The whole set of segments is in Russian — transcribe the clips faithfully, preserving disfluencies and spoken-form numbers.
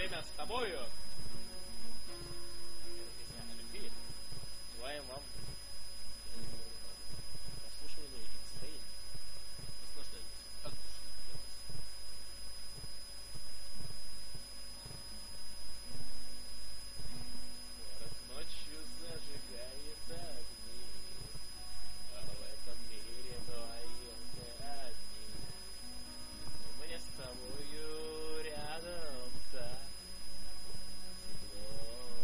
время с тобою. Это песня о любви. Желаем вам прослушивания и настроения. Наслаждайтесь. От души для вас. Город ночью зажигает огни, а в этом мире вдвоем мы одни. Мне с тобою рядом так тепло.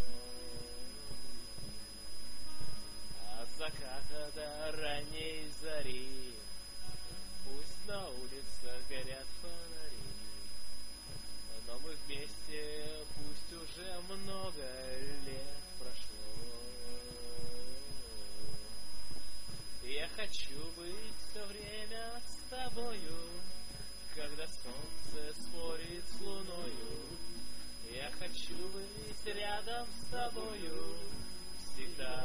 От заката до ранней зари пусть на улицах горят фонари, но мы вместе, пусть уже много лет прошло. Я хочу быть все время с тобою, когда солнце спорит с луною. Я хочу быть рядом с тобою всегда.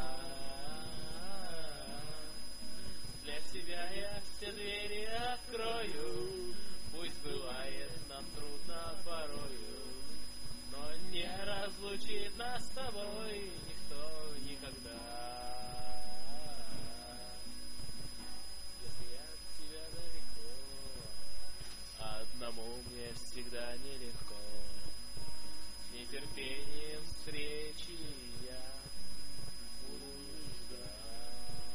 Для тебя я все двери открою. Пусть бывает нам трудно порою, но не разлучит нас с тобой никто никогда. Если я от тебя далеко, одному мне всегда нелегко. С нетерпением встречи я буду ждать,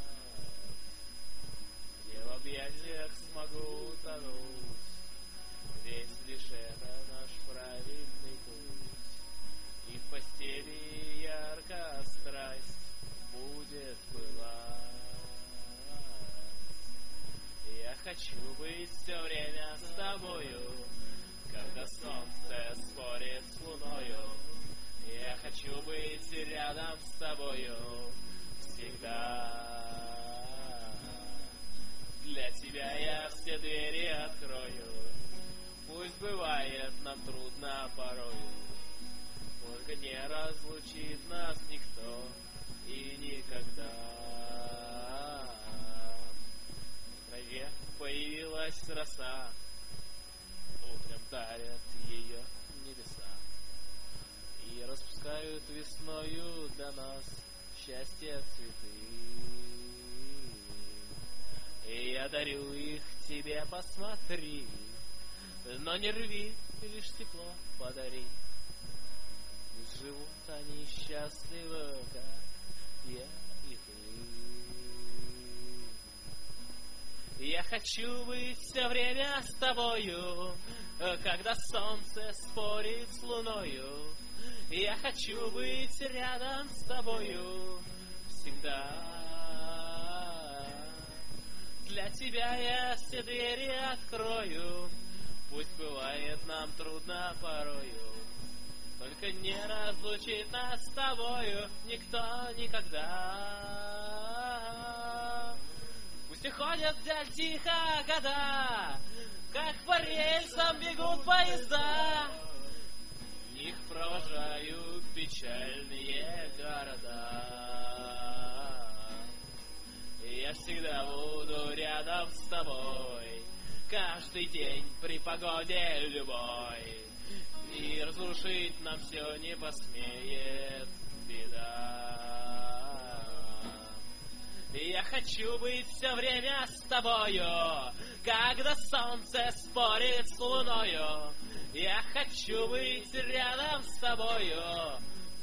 где в объятиях смогу утонуть, ведь лишь это наш правильный путь. И в постели ярко страсть будет пылать. Я хочу быть все время с тобою, когда солнце спорит с луною. Я хочу быть рядом с тобою всегда. Для тебя я все двери открою. Пусть бывает нам трудно порою, только не разлучит нас никто и никогда. В траве появилась роса, утром дарят ее небеса и распускают весною для нас счастье цветы. И я дарю их тебе, посмотри, но не рви, лишь тепло подари. Пусть живут они счастливо, как я и ты. Я хочу быть все время с тобою, когда солнце спорит с луною. Я хочу быть рядом с тобою всегда. Для тебя я все двери открою. Пусть бывает нам трудно порою, только не разлучит нас с тобою никто никогда. Пусть уходят вдаль тихо года, как по рельсам бегут поезда. В них провожают печальные города. И я всегда буду рядом с тобой, каждый день при погоде любой. И разрушить нам все не посмеет беда. И я хочу быть все время с тобою, когда солнце спорит с луною. Я хочу быть рядом с тобою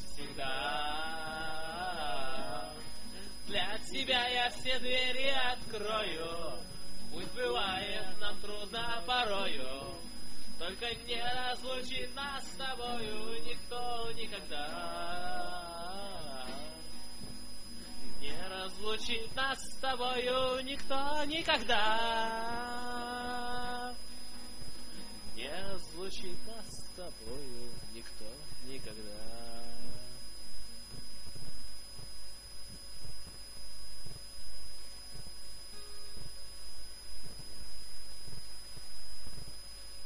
всегда. Для тебя я все двери открою. Пусть бывает нам трудно порою, только не разлучит нас с тобою никто никогда. Не разлучит нас с тобою никто никогда. Не разлучит нас с тобою никто никогда.